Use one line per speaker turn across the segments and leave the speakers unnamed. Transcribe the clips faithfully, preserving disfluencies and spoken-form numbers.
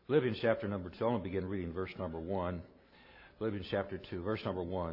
Philippians chapter number two. I'm going to begin reading verse number one. Philippians chapter two, verse number one.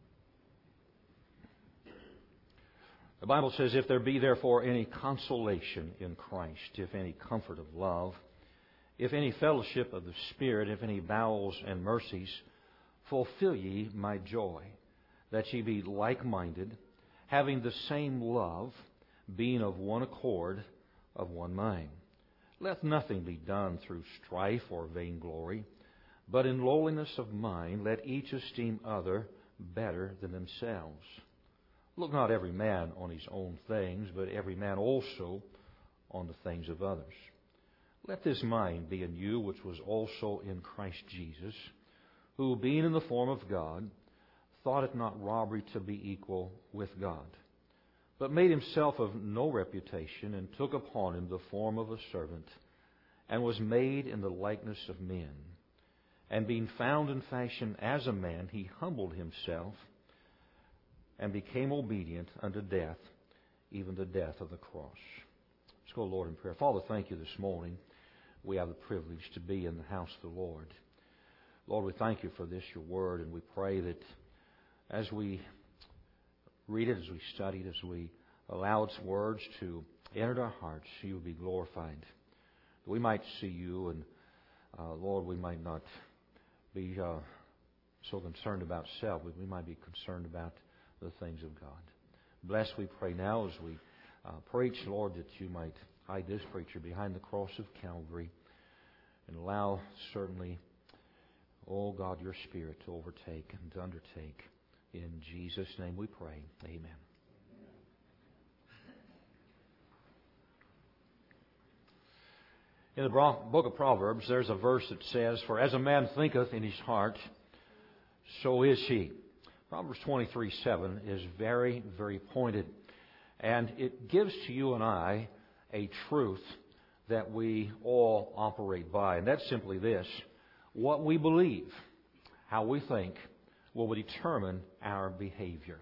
The Bible says, "If there be therefore any consolation in Christ, if any comfort of love, if any fellowship of the Spirit, if any bowels and mercies, fulfill ye my joy, that ye be like-minded, having the same love, being of one accord, of one mind. Let nothing be done through strife or vainglory, but in lowliness of mind let each esteem other better than themselves. Look not every man on his own things, but every man also on the things of others. Let this mind be in you, which was also in Christ Jesus, who, being in the form of God, thought it not robbery to be equal with God, but made himself of no reputation, and took upon him the form of a servant, and was made in the likeness of men. And being found in fashion as a man, he humbled himself, and became obedient unto death, even the death of the cross." Let's go, Lord, in prayer. Father, thank you this morning. We have the privilege to be in the house of the Lord. Lord, we thank you for this, your word, and we pray that as we read it, as we study it, as we allow its words to enter our hearts, you will be glorified. That we might see you, and uh, Lord, we might not be uh, so concerned about self, but we might be concerned about the things of God. Bless, we pray now, as we uh, preach, Lord, that you might hide this preacher behind the cross of Calvary, and allow certainly, oh God, your Spirit to overtake and to undertake. In Jesus' name we pray. Amen. In the book of Proverbs, there's a verse that says, "For as a man thinketh in his heart, so is he." Proverbs twenty-three seven is very, very pointed. And it gives to you and I a truth that we all operate by. And that's simply this: what we believe, how we think, will determine our behavior.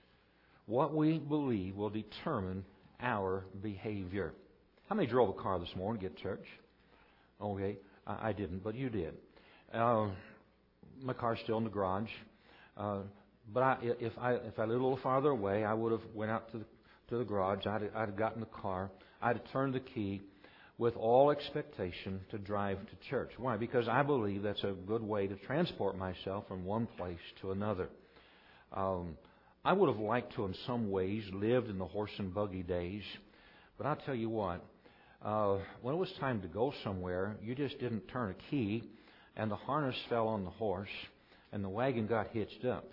What we believe will determine our behavior. How many drove a car this morning to get to church? Okay, I, I didn't, but you did. Uh, my car's still in the garage. Uh, but I, if I if I lived a little farther away, I would have went out to the, to the garage. I'd, I'd have gotten the car. I'd have turned the key with all expectation to drive to church. Why? Because I believe that's a good way to transport myself from one place to another. Um, I would have liked to, in some ways, lived in the horse and buggy days. But I'll tell you what, uh, when it was time to go somewhere, you just didn't turn a key, and the harness fell on the horse, and the wagon got hitched up.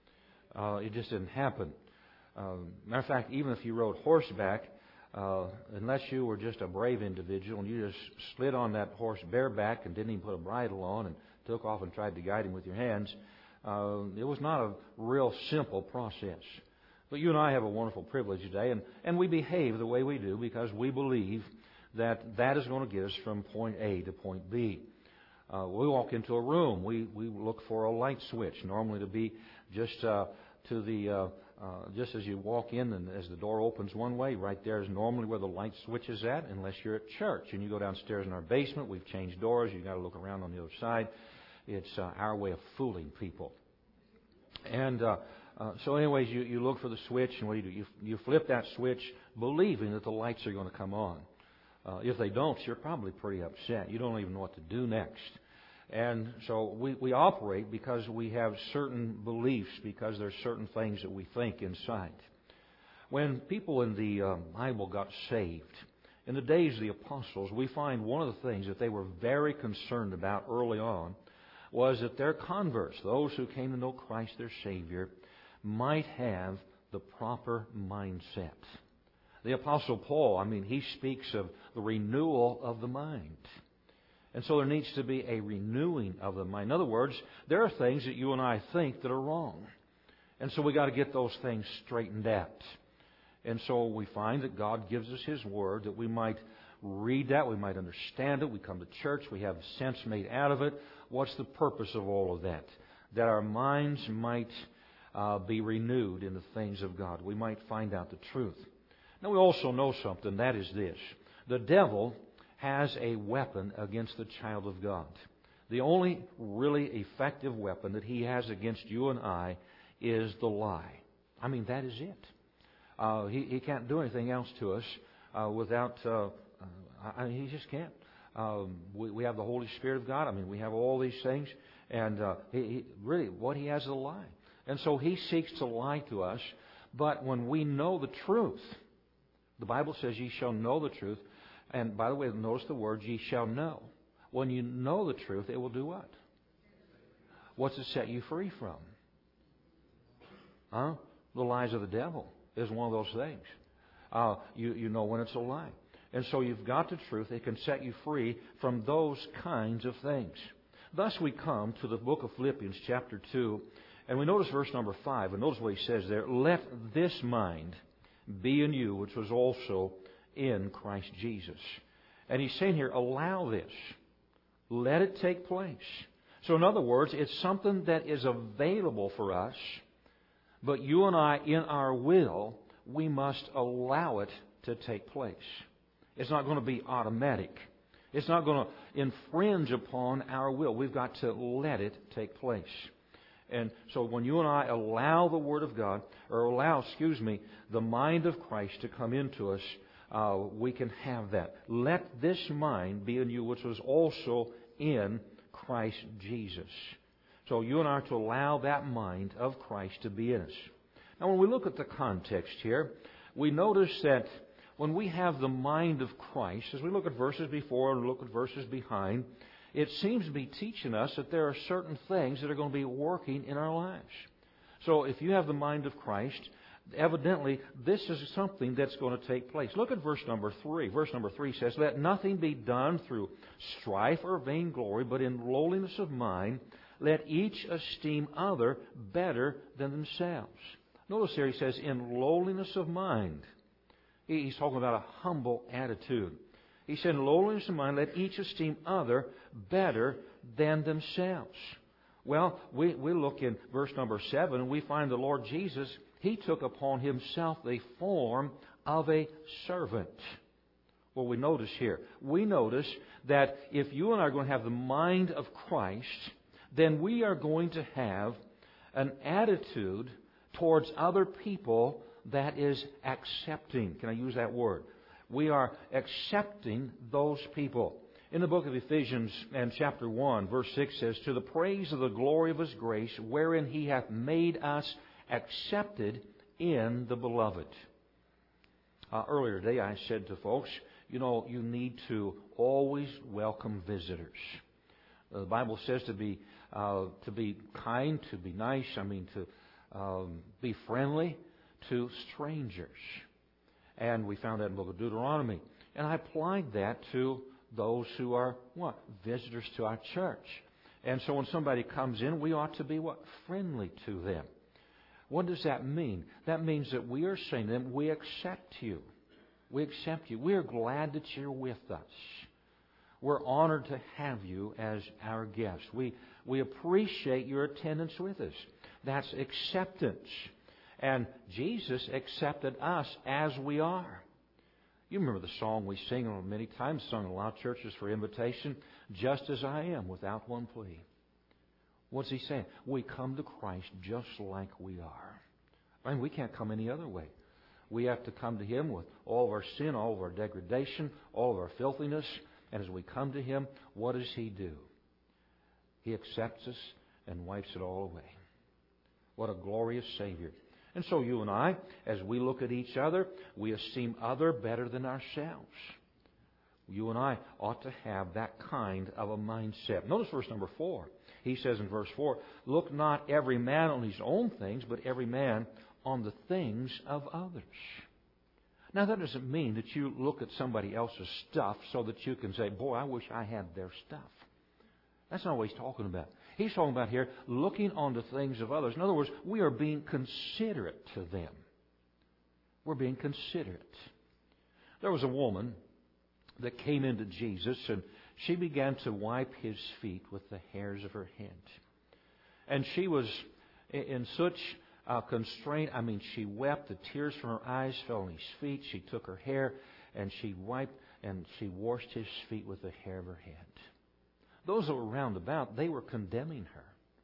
Uh, it just didn't happen. Uh, matter of fact, even if you rode horseback, Uh, unless you were just a brave individual and you just slid on that horse bareback and didn't even put a bridle on and took off and tried to guide him with your hands, uh, it was not a real simple process. But you and I have a wonderful privilege today, and, and we behave the way we do because we believe that that is going to get us from point A to point B. Uh, we walk into a room, we, we look for a light switch, normally to be just uh, to the... Uh, Uh, just as you walk in and as the door opens one way, right there is normally where the light switch is at, unless you're at church. And you go downstairs in our basement, we've changed doors, you've got to look around on the other side. It's uh, our way of fooling people. And uh, uh, so anyways, you, you look for the switch, and what do you do? You, you flip that switch believing that the lights are going to come on. Uh, if they don't, you're probably pretty upset. You don't even know what to do next. And so we, we operate because we have certain beliefs, because there's certain things that we think inside. When people in the uh, Bible got saved, in the days of the apostles, we find one of the things that they were very concerned about early on was that their converts, those who came to know Christ their Savior, might have the proper mindset. The Apostle Paul, I mean, he speaks of the renewal of the mind. And so there needs to be a renewing of the mind. In other words, there are things that you and I think that are wrong. And so we got to get those things straightened out. And so we find that God gives us His Word, that we might read that, we might understand it. We come to church, we have sense made out of it. What's the purpose of all of that? That our minds might uh, be renewed in the things of God. We might find out the truth. Now we also know something, that is this. The devil has a weapon against the child of God. The only really effective weapon that he has against you and I is the lie. I mean, that is it. Uh, he, he can't do anything else to us uh, without... Uh, I mean, he just can't. Um, we, we have the Holy Spirit of God. I mean, we have all these things. And uh, he, he, really, what he has is a lie. And so he seeks to lie to us. But when we know the truth, the Bible says, ye shall know the truth. And by the way, notice the word, ye shall know. When you know the truth, it will do what? What's it set you free from? Huh? The lies of the devil is one of those things. Uh, you, you know when it's a lie. And so you've got the truth. It can set you free from those kinds of things. Thus we come to the book of Philippians chapter two. And we notice verse number five. And notice what he says there. Let this mind be in you, which was also in Christ Jesus. And he's saying here, allow this. Let it take place. So in other words, it's something that is available for us. But you and I, in our will, we must allow it to take place. It's not going to be automatic. It's not going to infringe upon our will. We've got to let it take place. And so when you and I allow the Word of God, or allow, excuse me, the mind of Christ to come into us, uh, we can have that. Let this mind be in you, which was also in Christ Jesus. So you and I are to allow that mind of Christ to be in us. Now when we look at the context here, we notice that when we have the mind of Christ, as we look at verses before and look at verses behind, it seems to be teaching us that there are certain things that are going to be working in our lives. So if you have the mind of Christ, evidently this is something that's going to take place. Look at verse number three. Verse number three says, let nothing be done through strife or vainglory, but in lowliness of mind, let each esteem other better than themselves. Notice here he says, in lowliness of mind. He's talking about a humble attitude. He said, in lowliness of mind, let each esteem other better than themselves. Well, we, we look in verse number seven, and we find the Lord Jesus, He took upon Himself the form of a servant. Well, we notice here, we notice that if you and I are going to have the mind of Christ, then we are going to have an attitude towards other people that is accepting. Can I use that word? We are accepting those people. In the book of Ephesians and chapter one, verse six says, to the praise of the glory of His grace, wherein He hath made us accepted in the beloved. Uh, earlier today I said to folks, you know, you need to always welcome visitors. Uh, the Bible says to be uh, to be kind, to be nice, I mean to um, be friendly to strangers. And we found that in the book of Deuteronomy. And I applied that to those who are, what? Visitors to our church. And so when somebody comes in, we ought to be, what? Friendly to them. What does that mean? That means that we are saying to them, we accept you. We accept you. We are glad that you're with us. We're honored to have you as our guest. We, we appreciate your attendance with us. That's acceptance. And Jesus accepted us as we are. You remember the song we sing many times, sung in a lot of churches for invitation, just as I am, without one plea. What's he saying? We come to Christ just like we are. I mean, we can't come any other way. We have to come to Him with all of our sin, all of our degradation, all of our filthiness. And as we come to Him, what does He do? He accepts us and wipes it all away. What a glorious Savior. And so you and I, as we look at each other, we esteem other better than ourselves. You and I ought to have that kind of a mindset. Notice verse number four. He says in verse four, look not every man on his own things, but every man on the things of others. Now that doesn't mean that you look at somebody else's stuff so that you can say, boy, I wish I had their stuff. That's not what he's talking about. He's talking about here looking on the things of others. In other words, we are being considerate to them. We're being considerate. There was a woman that came into Jesus, and she began to wipe His feet with the hairs of her head. And she was in such uh, constraint. I mean, she wept. The tears from her eyes fell on His feet. She took her hair and she wiped and she washed his feet with the hair of her head. Those that were round about, they were condemning her.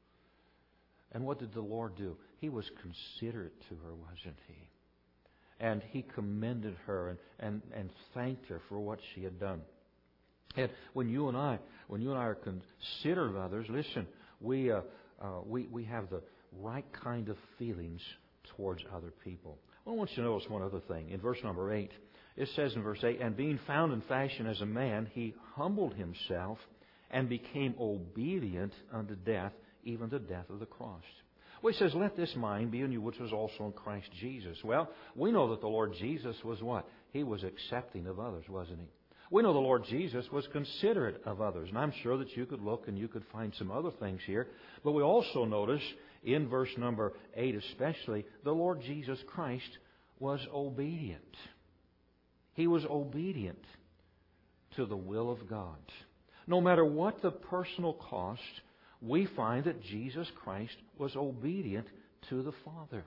And what did the Lord do? He was considerate to her, wasn't He? And He commended her and, and, and thanked her for what she had done. And when you and I, when you and I are considerate of others, listen, we uh, uh, we we have the right kind of feelings towards other people. Well, I want you to notice one other thing. In verse number eight, it says in verse eight, "And being found in fashion as a man, He humbled Himself and became obedient unto death, even the death of the cross." Well, He says, "Let this mind be in you, which was also in Christ Jesus." Well, we know that the Lord Jesus was what? He was accepting of others, wasn't He? We know the Lord Jesus was considerate of others. And I'm sure that you could look and you could find some other things here. But we also notice in verse number eight especially, the Lord Jesus Christ was obedient. He was obedient to the will of God. No matter what the personal cost, we find that Jesus Christ was obedient to the Father.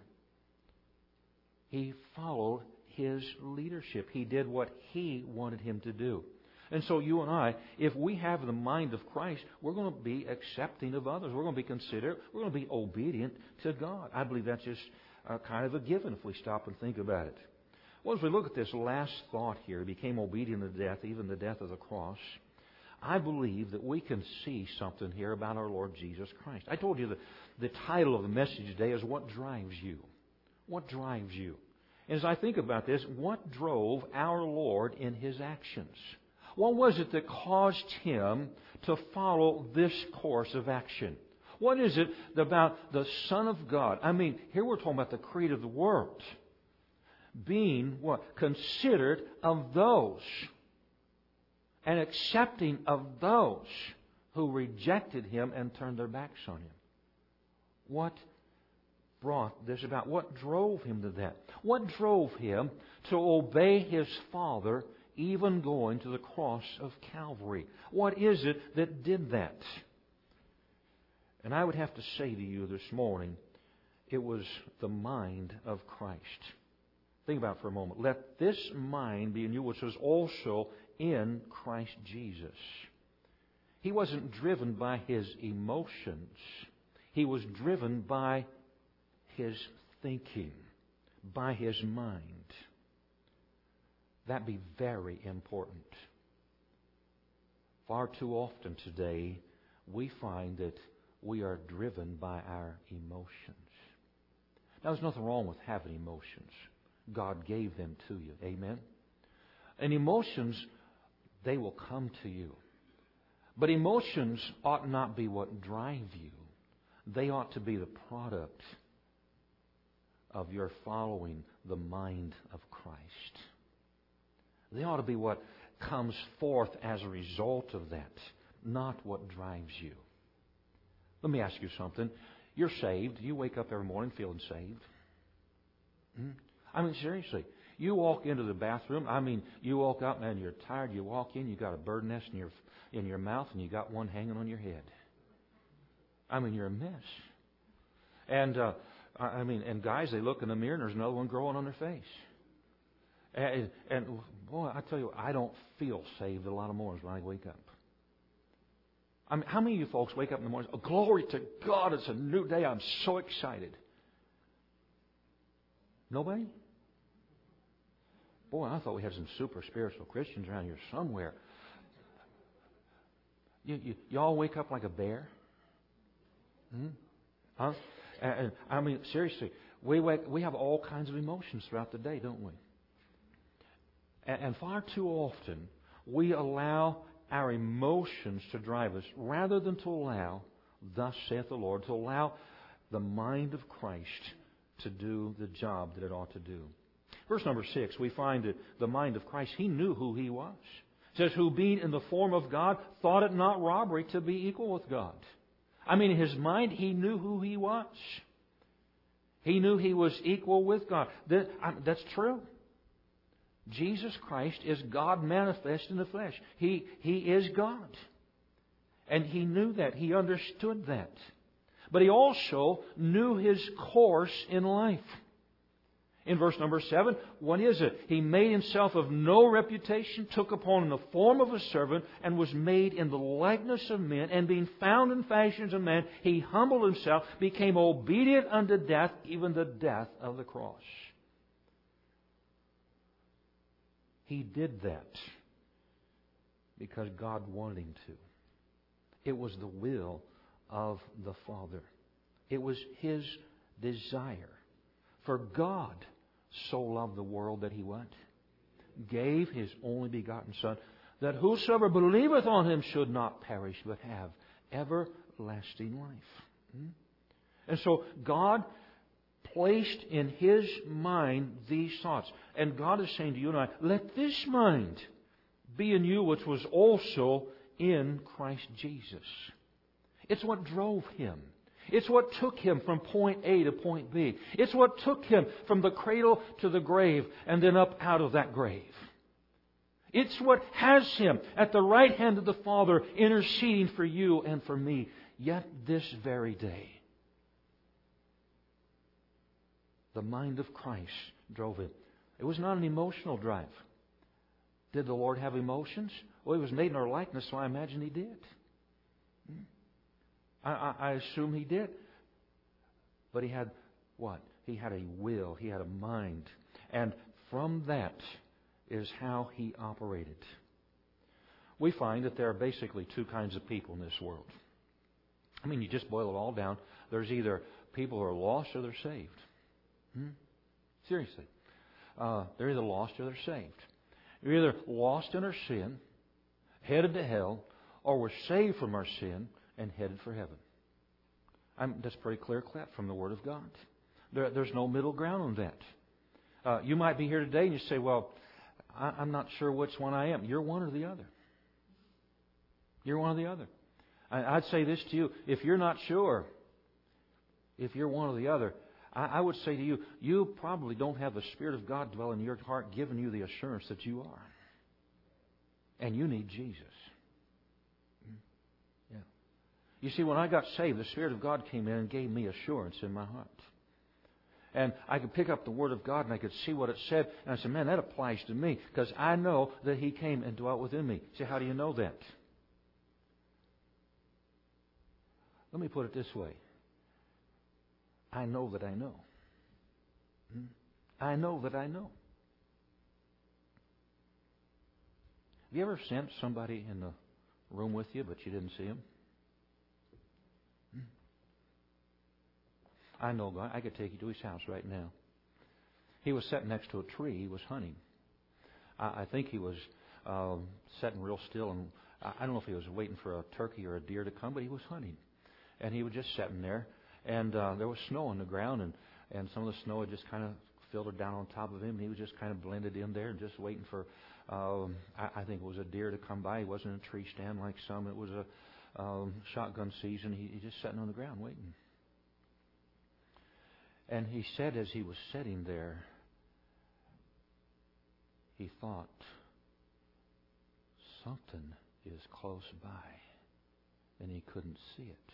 He followed His leadership. He did what He wanted Him to do. And so you and I, if we have the mind of Christ, we're going to be accepting of others. We're going to be considerate. We're going to be obedient to God. I believe that's just uh, kind of a given if we stop and think about it. Well, as we look at this last thought here, He became obedient to death, even the death of the cross. I believe that we can see something here about our Lord Jesus Christ. I told you that the title of the message today is What Drives You? What drives you? As I think about this, what drove our Lord in His actions? What was it that caused Him to follow this course of action? What is it about the Son of God? I mean, here we're talking about the creator of the world. Being what? Considered of those and accepting of those who rejected Him and turned their backs on Him. What brought this about? What drove Him to that? What drove Him to obey His Father, even going to the cross of Calvary? What is it that did that? And I would have to say to you this morning, it was the mind of Christ. Think about it for a moment. Let this mind be in you, which was also in Christ Jesus. He wasn't driven by His emotions. He was driven by His thinking, by His mind. That'd be very important. Far too often today, we find that we are driven by our emotions. Now, there's nothing wrong with having emotions. God gave them to you. Amen? And emotions, they will come to you. But emotions ought not be what drive you. They ought to be the product of your following the mind of Christ. They ought to be what comes forth as a result of that, not what drives you. Let me ask you something. You're saved. You wake up every morning feeling saved. Hmm? I mean, seriously. You walk into the bathroom. I mean, you woke up and you're tired. You walk in, you got a bird nest in your in your mouth, and you got one hanging on your head. I mean, you're a mess. And uh, I mean, and guys, they look in the mirror and there's another one growing on their face. And, and boy, I tell you, I don't feel saved a lot of mornings when I wake up. I mean, how many of you folks wake up in the morning? Oh, glory to God! It's a new day. I'm so excited. Nobody? Boy, I thought we had some super spiritual Christians around here somewhere. You, you, you all wake up like a bear? Hmm? Huh? And, and, I mean, seriously, we wake, we have all kinds of emotions throughout the day, don't we? And, and far too often, we allow our emotions to drive us rather than to allow, thus saith the Lord, to allow the mind of Christ to do the job that it ought to do. Verse number six, we find that the mind of Christ, He knew who He was. It says, who being in the form of God, thought it not robbery to be equal with God. I mean, in His mind, He knew who He was. He knew He was equal with God. That, I, that's true. Jesus Christ is God manifest in the flesh. He, he is God. And He knew that. He understood that. But He also knew His course in life. In verse number seven, what is it? He made himself of no reputation, took upon the form of a servant, and was made in the likeness of men. And being found in fashion as a man, he humbled himself, became obedient unto death, even the death of the cross. He did that because God wanted him to. It was the will of the Father. It was His desire. For God so loved the world that He what? Gave His only begotten Son, that whosoever believeth on Him should not perish, but have everlasting life. Hmm? And so God placed in His mind these thoughts. And God is saying to you and I, let this mind be in you which was also in Christ Jesus. It's what drove Him. It's what took Him from point A to point B. It's what took Him from the cradle to the grave and then up out of that grave. It's what has Him at the right hand of the Father interceding for you and for me, yet this very day. The mind of Christ drove Him. It was not an emotional drive. Did the Lord have emotions? Well, He was made in our likeness, so I imagine He did. I, I, I assume He did. But He had what? He had a will. He had a mind. And from that is how He operated. We find that there are basically two kinds of people in this world. I mean, you just boil it all down. There's either people who are lost or they're saved. Hmm? Seriously. Uh, they're either lost or they're saved. You're either lost in our sin, headed to hell, or we're saved from our sin and headed for heaven. I'm, that's pretty clear cut from the Word of God. There, there's no middle ground on that. Uh, you might be here today and you say, well, I, I'm not sure which one I am. You're one or the other. You're one or the other. I, I'd say this to you. If you're not sure, if you're one or the other, I, I would say to you, you probably don't have the Spirit of God dwelling in your heart, giving you the assurance that you are. And you need Jesus. You see, when I got saved, the Spirit of God came in and gave me assurance in my heart. And I could pick up the Word of God and I could see what it said. And I said, man, that applies to me because I know that He came and dwelt within me. See, how do you know that? Let me put it this way. I know that I know. I know that I know. Have you ever sensed somebody in the room with you but you didn't see him? I know God. I could take you to his house right now. He was sitting next to a tree. He was hunting. I, I think he was um, sitting real still, and I, I don't know if he was waiting for a turkey or a deer to come, but he was hunting. And he was just sitting there, and uh, there was snow on the ground, and, and some of the snow had just kind of filtered down on top of him. And he was just kind of blended in there and just waiting for, um, I, I think it was a deer to come by. He wasn't in a tree stand like some. It was a um, shotgun season. He, he just sitting on the ground waiting. And he said as he was sitting there, he thought, something is close by, and he couldn't see it.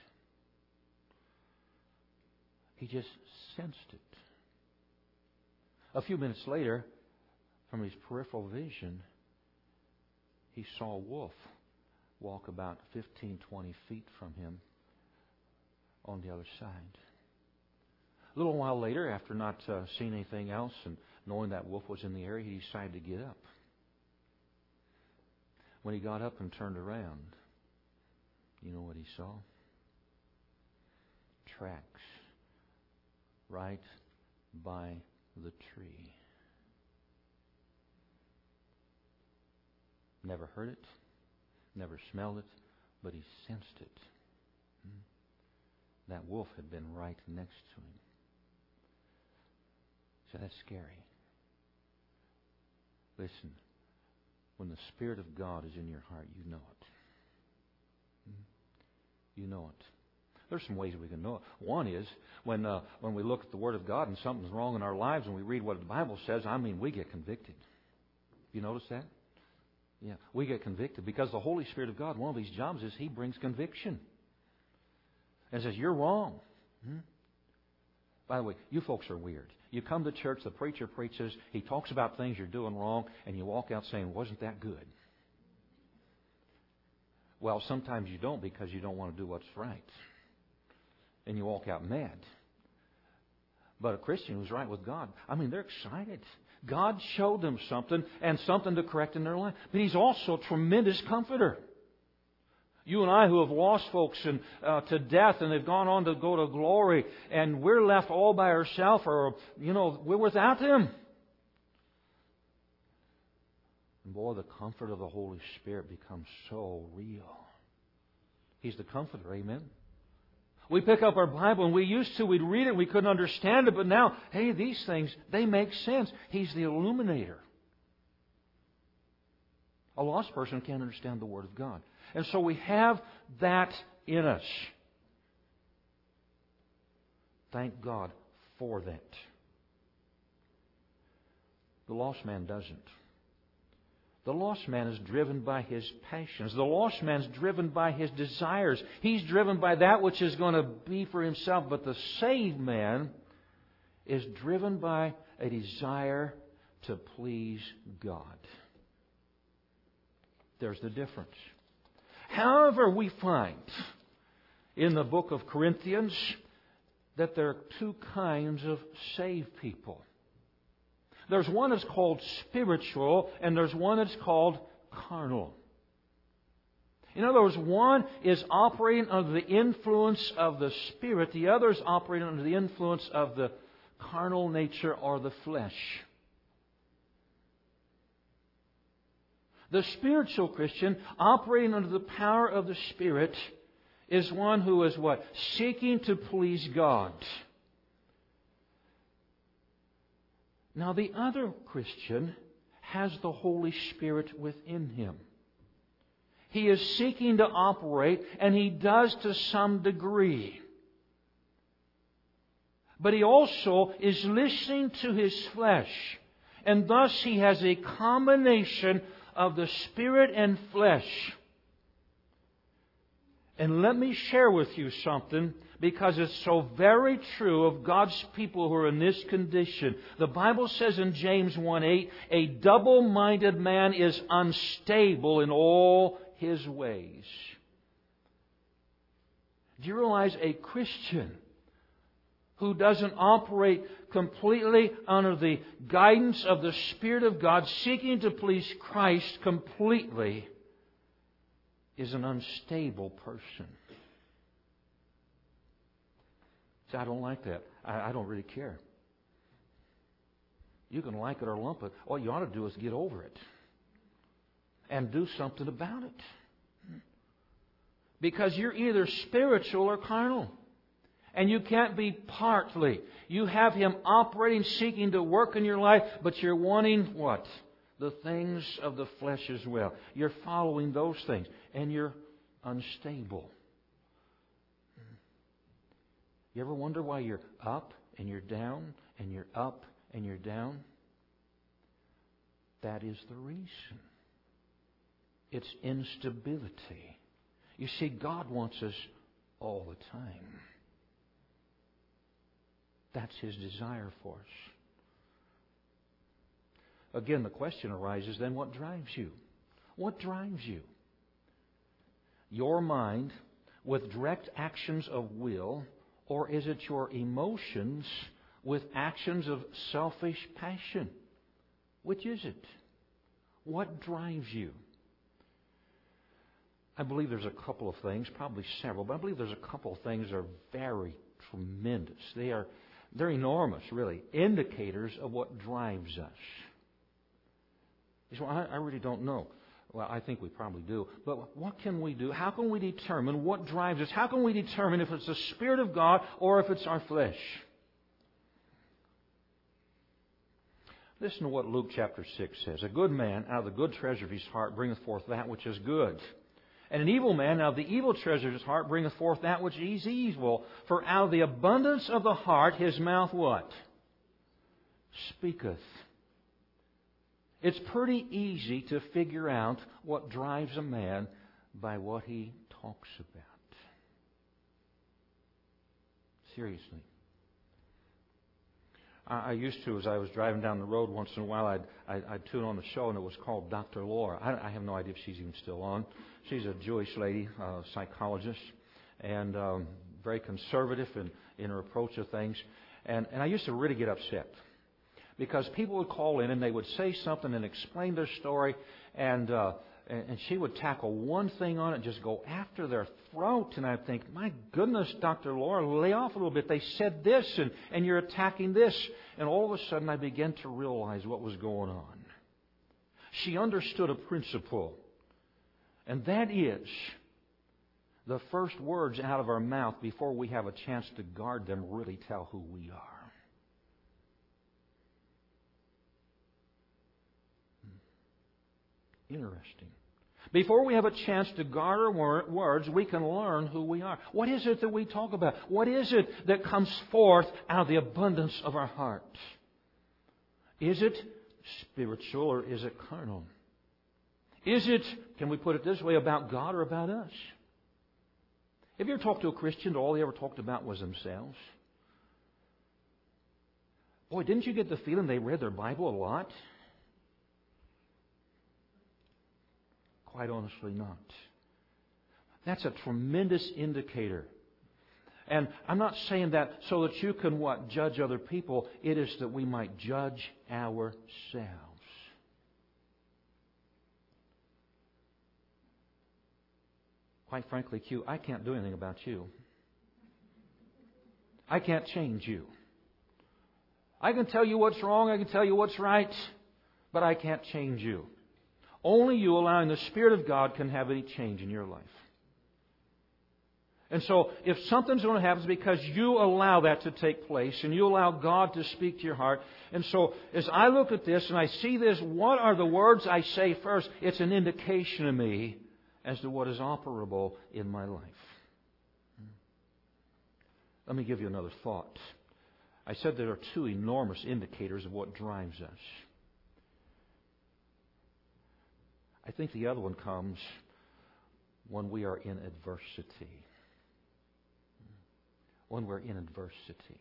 He just sensed it. A few minutes later, from his peripheral vision, he saw a wolf walk about fifteen, twenty feet from him on the other side. A little while later, after not uh, seeing anything else and knowing that wolf was in the area, he decided to get up. When he got up and turned around, you know what he saw? Tracks right by the tree. Never heard it, never smelled it, but he sensed it. That wolf had been right next to him. So that's scary. Listen, when the Spirit of God is in your heart, you know it. You know it. There's some ways we can know it. One is when uh, when we look at the Word of God and something's wrong in our lives and we read what the Bible says, I mean, we get convicted. You notice that? Yeah, we get convicted because the Holy Spirit of God, one of His jobs is He brings conviction. And says, you're wrong. Hmm? By the way, you folks are weird. You come to church, the preacher preaches, he talks about things you're doing wrong, and you walk out saying, wasn't that good? Well, sometimes you don't because you don't want to do what's right. And you walk out mad. But a Christian who's right with God, I mean, they're excited. God showed them something and something to correct in their life. But He's also a tremendous comforter. You and I who have lost folks and, uh, to death and they've gone on to go to glory and we're left all by ourselves or, you know, we're without Him. And boy, the comfort of the Holy Spirit becomes so real. He's the comforter, amen? We pick up our Bible and we used to, we'd read it, we couldn't understand it, but now, hey, these things, they make sense. He's the illuminator. A lost person can't understand the Word of God. And so we have that in us. Thank God for that. The lost man doesn't. The lost man is driven by his passions. The lost man is driven by his desires. He's driven by that which is going to be for himself. But the saved man is driven by a desire to please God. There's the difference. However, we find in the book of Corinthians that there are two kinds of saved people. There's one that's called spiritual, and there's one that's called carnal. In other words, one is operating under the influence of the Spirit, the other is operating under the influence of the carnal nature or the flesh. The spiritual Christian, operating under the power of the Spirit, is one who is what? Seeking to please God. Now, the other Christian has the Holy Spirit within him. He is seeking to operate, and he does to some degree. But he also is listening to his flesh. And thus he has a combination of the Spirit and flesh. And let me share with you something, because it's so very true of God's people who are in this condition. The Bible says in James one eight, a double-minded man is unstable in all his ways. Do you realize a Christian who doesn't operate completely under the guidance of the Spirit of God, seeking to please Christ completely, is an unstable person? See, I don't like that. I, I don't really care. You can like it or lump it. All you ought to do is get over it and do something about it. Because you're either spiritual or carnal. And you can't be partly. You have Him operating, seeking to work in your life, but you're wanting what? The things of the flesh as well. You're following those things, and you're unstable. You ever wonder why you're up and you're down, and you're up and you're down? That is the reason. It's instability. You see, God wants us all the time. That's His desire for us. Again, the question arises then, what drives you? What drives you? Your mind with direct actions of will, or is it your emotions with actions of selfish passion? Which is it? What drives you? I believe there's a couple of things, probably several, but I believe there's a couple of things that are very tremendous. They are they're enormous, really, indicators of what drives us. You say, well, I, I really don't know. Well, I think we probably do. But what can we do? How can we determine what drives us? How can we determine if it's the Spirit of God or if it's our flesh? Listen to what Luke chapter six says. A good man out of the good treasure of his heart bringeth forth that which is good. And an evil man out of the evil treasure of his heart bringeth forth that which is evil. For out of the abundance of the heart his mouth what? Speaketh. It's pretty easy to figure out what drives a man by what he talks about. Seriously. I, I used to, as I was driving down the road once in a while, I'd, I'd, I'd tune on the show, and it was called Doctor Laura. I, I have no idea if she's even still on. She's a Jewish lady, uh, psychologist, and um, very conservative in, in her approach of things. And, and I used to really get upset because people would call in and they would say something and explain their story, and uh, and she would tackle one thing on it and just go after their throat. And I'd think, my goodness, Doctor Laura, lay off a little bit. They said this, and, and you're attacking this. And all of a sudden I began to realize what was going on. She understood a principle, and that is the first words out of our mouth before we have a chance to guard them really tell who we are. Interesting. Before we have a chance to guard our words, we can learn who we are. What is it that we talk about? What is it that comes forth out of the abundance of our heart? Is it spiritual or is it carnal? Is it, can we put it this way, about God or about us? Have you ever talked to a Christian and all they ever talked about was themselves? Boy, didn't you get the feeling they read their Bible a lot? Quite honestly not. That's a tremendous indicator. And I'm not saying that so that you can, what, judge other people. It is that we might judge ourselves. Quite frankly, Q, I can't do anything about you. I can't change you. I can tell you what's wrong, I can tell you what's right, but I can't change you. Only you, allowing the Spirit of God, can have any change in your life. And so, if something's going to happen, it's because you allow that to take place, and you allow God to speak to your heart. And so, as I look at this and I see this, what are the words I say first? It's an indication to me as to what is operable in my life. Let me give you another thought. I said there are two enormous indicators of what drives us. I think the other one comes when we are in adversity. When we're in adversity.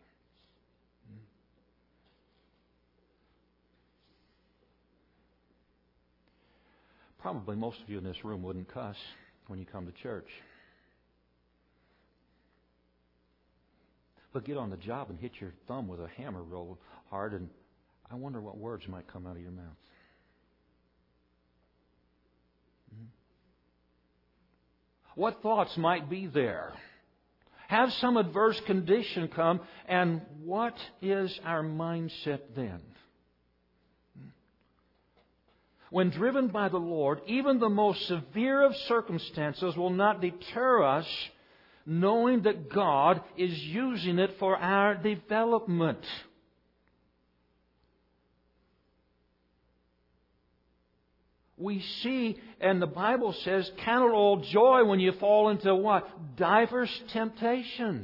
Probably most of you in this room wouldn't cuss when you come to church. But get on the job and hit your thumb with a hammer real hard, and I wonder what words might come out of your mouth. What thoughts might be there? Have some adverse condition come, and what is our mindset then? When driven by the Lord, even the most severe of circumstances will not deter us, knowing that God is using it for our development. We see, and the Bible says, count it all joy when you fall into what? Diverse temptations.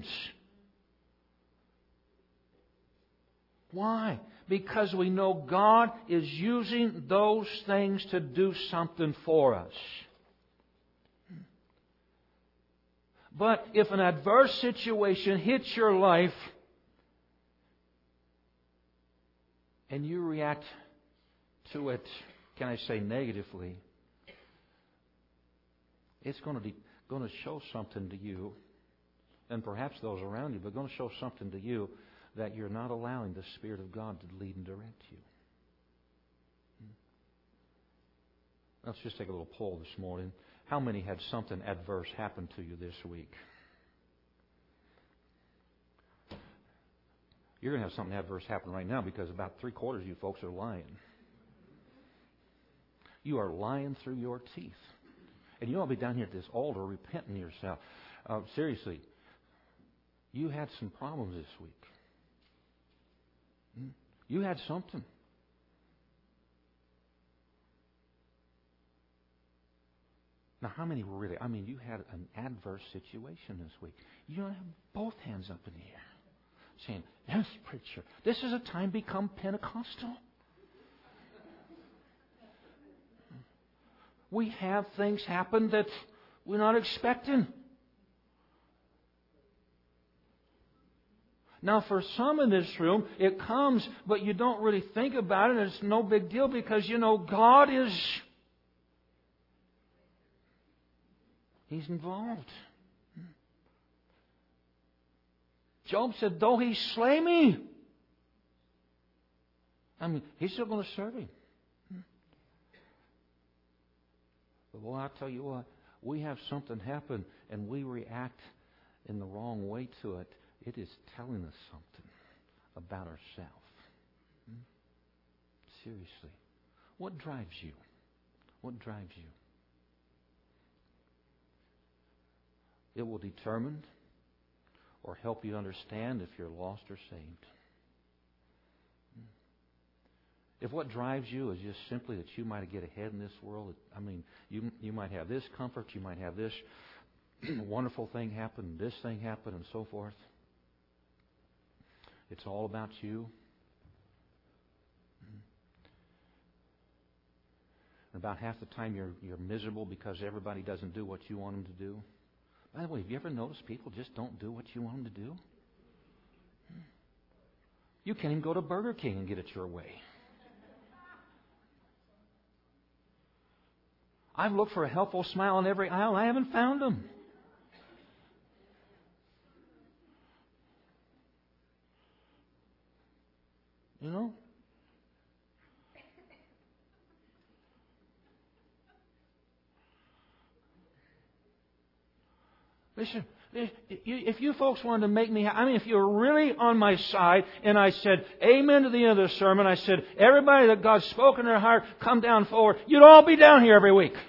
Why? Because we know God is using those things to do something for us. But if an adverse situation hits your life and you react to it, can I say negatively, it's going to be, going to show something to you, and perhaps those around you, but going to show something to you that you're not allowing the Spirit of God to lead and direct you. Let's just take a little poll this morning. How many had something adverse happen to you this week? You're going to have something adverse happen right now because about three quarters of you folks are lying. You are lying through your teeth. And you ought to be down here at this altar repenting yourself. Uh, seriously, you had some problems this week. You had something. Now, how many were really? I mean, you had an adverse situation this week. You don't have both hands up in the air saying, yes, preacher, this is a time become Pentecostal. We have things happen that we're not expecting. Now, for some in this room, it comes, but you don't really think about it. It's no big deal because, you know, God is... He's involved. Job said, though He slay me, I mean, He's still going to serve Him. But, well, I'll tell you what, we have something happen and we react in the wrong way to it. It is telling us something about ourselves. Hmm? Seriously. What drives you? What drives you? It will determine or help you understand if you're lost or saved. If what drives you is just simply that you might get ahead in this world, I mean, you you might have this comfort, you might have this wonderful thing happen, this thing happen, and so forth. It's all about you. And about half the time you're you're miserable because everybody doesn't do what you want them to do. By the way, have you ever noticed people just don't do what you want them to do? You can't even go to Burger King and get it your way. I've looked for a helpful smile on every aisle. I haven't found them. You know? Listen, if you folks wanted to make me happy, I mean, if you were really on my side and I said amen to the end of the sermon, I said, everybody that God's spoken in their heart, come down forward, you'd all be down here every week.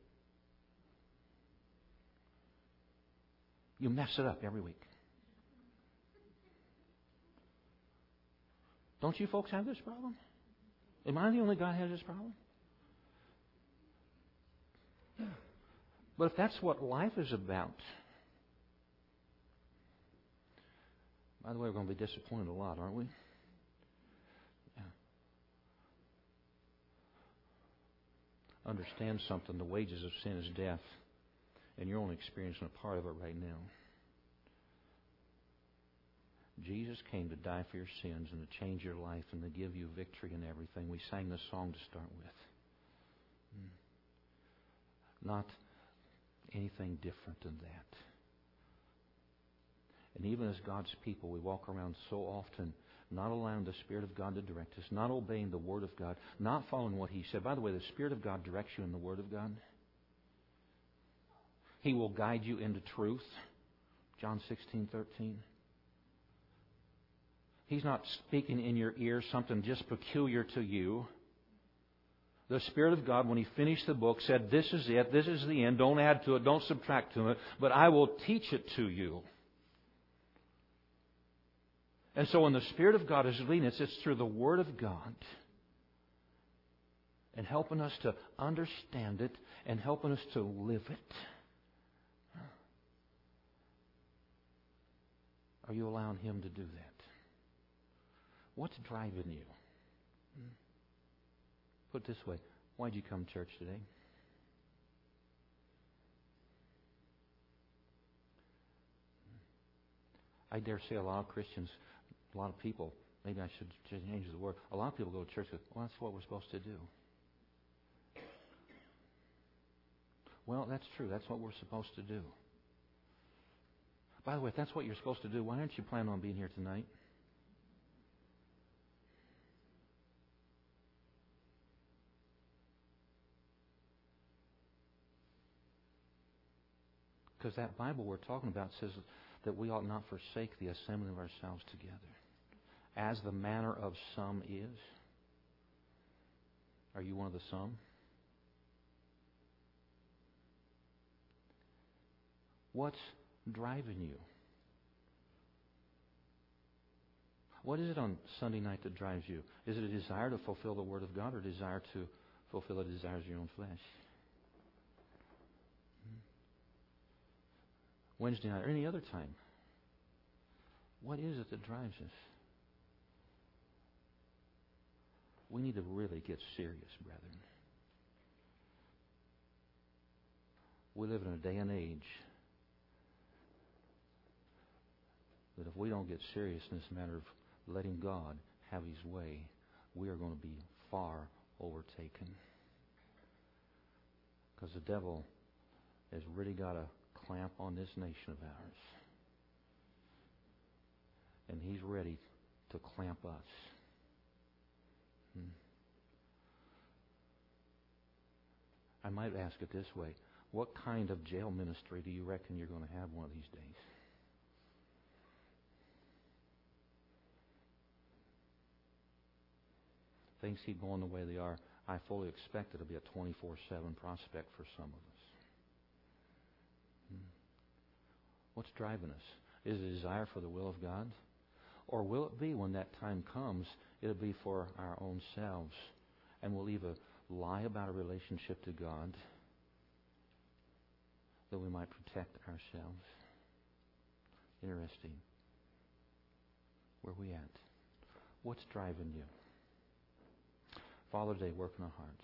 You mess it up every week. Don't you folks have this problem? Am I the only guy who has this problem? Yeah. But if that's what life is about... By the way, we're going to be disappointed a lot, aren't we? Yeah. Understand something. The wages of sin is death. And you're only experiencing a part of it right now. Jesus came to die for your sins and to change your life and to give you victory in everything. We sang this song to start with. Not anything different than that. And even as God's people, we walk around so often not allowing the Spirit of God to direct us, not obeying the Word of God, not following what He said. By the way, the Spirit of God directs you in the Word of God. He will guide you into truth. John sixteen thirteen. He's not speaking in your ear something just peculiar to you. The Spirit of God, when He finished the book, said, this is it, this is the end, don't add to it, don't subtract to it, but I will teach it to you. And so when the Spirit of God is leading us, it's through the Word of God and helping us to understand it and helping us to live it. Are you allowing Him to do that? What's driving you? Put it this way. Why'd you come to church today? I dare say a lot of Christians, a lot of people, maybe I should change the word. A lot of people go to church and say, well, that's what we're supposed to do. Well, that's true. That's what we're supposed to do. By the way, if that's what you're supposed to do, why aren't you planning on being here tonight? Because that Bible we're talking about says that we ought not forsake the assembling of ourselves together, as the manner of some is. Are you one of the some? What's driving you? What is it on Sunday night that drives you? Is it a desire to fulfill the Word of God or a desire to fulfill the desires of your own flesh? Wednesday night or any other time. What is it that drives us? We need to really get serious, brethren. We live in a day and age that if we don't get serious in this matter of letting God have His way, we are going to be far overtaken. Because the devil has really got a clamp on this nation of ours. And he's ready to clamp us. Hmm. I might ask it this way. What kind of jail ministry do you reckon you're going to have one of these days? Things keep going the way they are. I fully expect it to be a twenty-four seven prospect for some of us. Hmm. What's driving us? Is it a desire for the will of God? Or will it be, when that time comes, it'll be for our own selves, and we'll either lie about a relationship to God that we might protect ourselves? Interesting. Where are we at? What's driving you? Father, today, work in our hearts.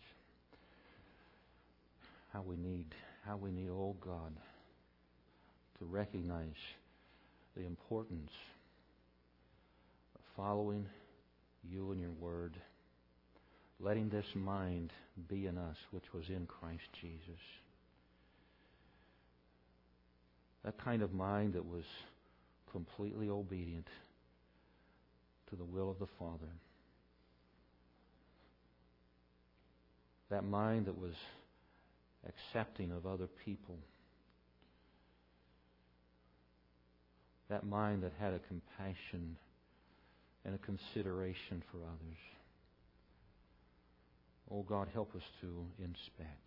How we need, how we need, oh God, to recognize the importance of following you and your word, letting this mind be in us, which was in Christ Jesus. That kind of mind that was completely obedient to the will of the Father. That mind that was accepting of other people. That mind that had a compassion and a consideration for others. Oh God, help us to inspect.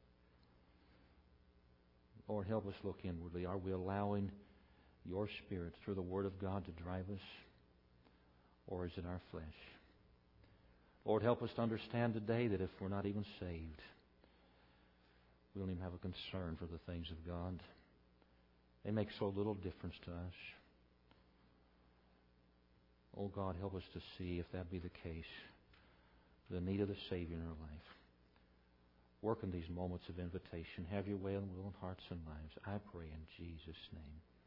Lord, help us look inwardly. Are we allowing your Spirit through the Word of God to drive us? Or is it our flesh? Lord, help us to understand today that if we're not even saved, we don't even have a concern for the things of God. They make so little difference to us. Oh God, help us to see, if that be the case, the need of the Savior in our life. Work in these moments of invitation. Have your way in will and hearts and lives. I pray in Jesus' name.